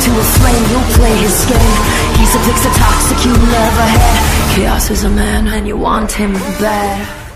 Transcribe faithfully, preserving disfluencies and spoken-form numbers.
to a flame, you'll play his game. He's a fix, a toxic you never had. Chaos is a man and you want him bad.